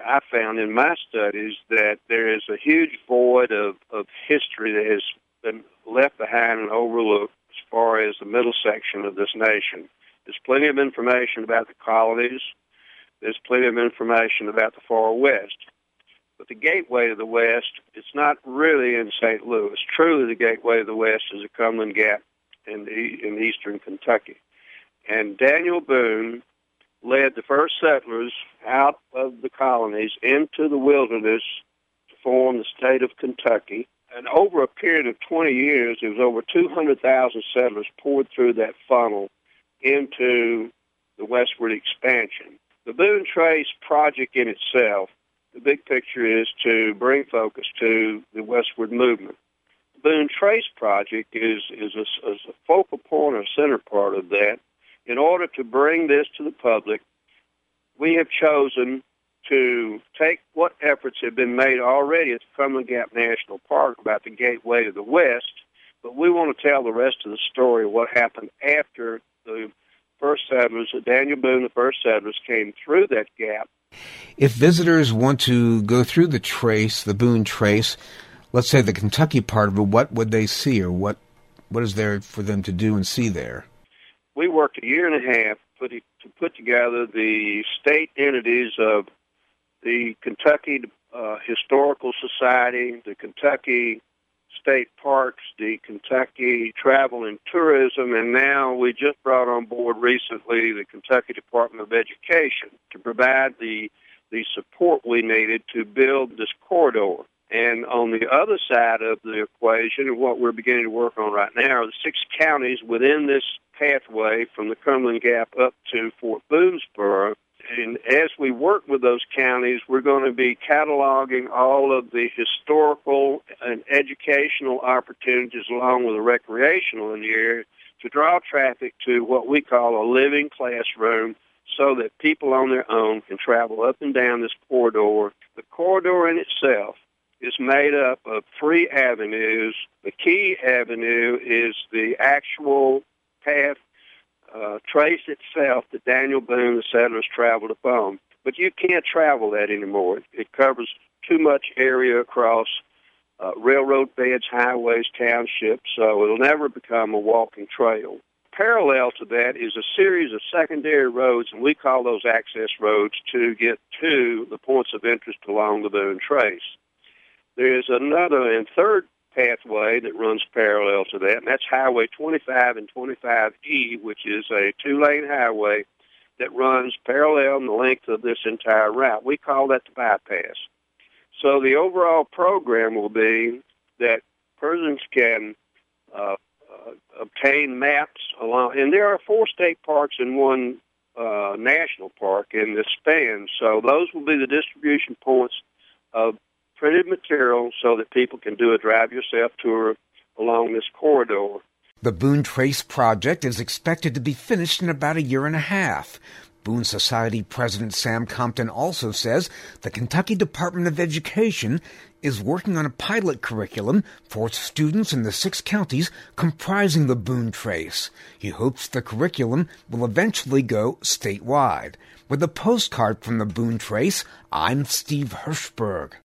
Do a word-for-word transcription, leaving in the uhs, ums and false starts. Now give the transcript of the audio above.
I found in my studies that there is a huge void of, of history that has been left behind and overlooked as far as the middle section of this nation. There's plenty of information about the colonies. There's plenty of information about the far west. But the gateway to the west, it's not really in Saint Louis. Truly, the gateway to the west is the Cumberland Gap in, the, in eastern Kentucky. And Daniel Boone led the first settlers out of the colonies into the wilderness to form the state of Kentucky. And over a period of twenty years, there was over two hundred thousand settlers poured through that funnel into the westward expansion. The Boone Trace project in itself, the big picture is to bring focus to the westward movement. The Boone Trace project is, is, a, is a focal point or center part of that. In order to bring this to the public, we have chosen to take what efforts have been made already at the Cumberland Gap National Park about the gateway to the west, but we want to tell the rest of the story of what happened after the first settlers, Daniel Boone, the first settlers, came through that gap. If visitors want to go through the trace, the Boone Trace, let's say the Kentucky part of it, what would they see, or what what is there for them to do and see there? We worked a year and a half put it, to put together the state entities of the Kentucky uh, Historical Society, the Kentucky State Parks, the Kentucky Travel and Tourism, and now we just brought on board recently the Kentucky Department of Education to provide the the support we needed to build this corridor. And on the other side of the equation, and what we're beginning to work on right now, are the six counties within this pathway from the Cumberland Gap up to Fort Boonesboro. And as we work with those counties, we're going to be cataloging all of the historical and educational opportunities along with the recreational in the area to draw traffic to what we call a living classroom so that people on their own can travel up and down this corridor. The corridor in itself is made up of three avenues. The key avenue is the actual path Uh, trace itself that Daniel Boone, the settlers, traveled upon. But you can't travel that anymore. It, it covers too much area across uh, railroad beds, highways, townships, so it'll never become a walking trail. Parallel to that is a series of secondary roads, and we call those access roads, to get to the points of interest along the Boone Trace. There's another and third pathway that runs parallel to that, and that's Highway twenty-five and twenty-five E, which is a two-lane highway that runs parallel in the length of this entire route. We call that the bypass. So the overall program will be that persons can uh, uh, obtain maps along, and there are four state parks and one uh, national park in this span, so those will be the distribution points of printed material so that people can do a drive-yourself tour along this corridor. The Boone Trace project is expected to be finished in about a year and a half. Boone Society President Sam Compton also says the Kentucky Department of Education is working on a pilot curriculum for students in the six counties comprising the Boone Trace. He hopes the curriculum will eventually go statewide. With a postcard from the Boone Trace, I'm Steve Hirschberg.